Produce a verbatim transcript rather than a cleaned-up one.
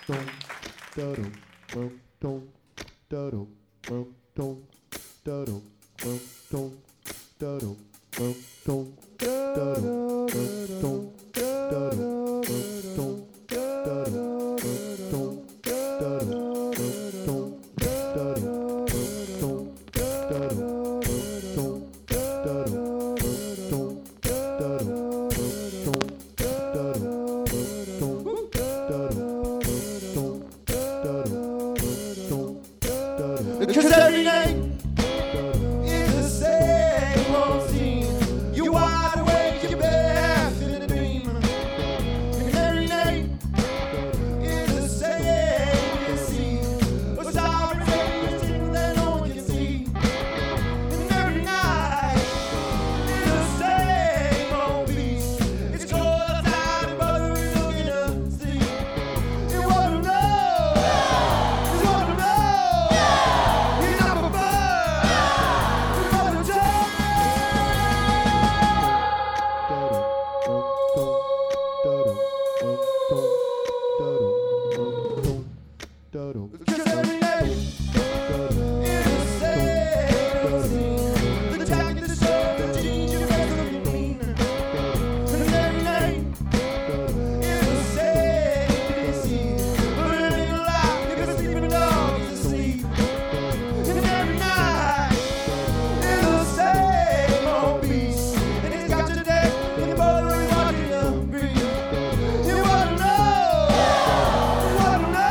Cause every night is the same old scene. You're wide awake, you're bath in a dream. And every night is the same scene. A sorry face that no one can see. And every night is the same old beast. It's cold outside, but we're looking to see. You wanna know? You wanna know? Cause every night is the same scene. The jacket, the shirt, the jeans, you guys looking mean. And every night is the same scene. But it ain't a lie, you're gonna sleep and dog is asleep. And every night is the same old beast. And it's got you dead, and your mother is watching you breathe. You wanna know? You wanna know?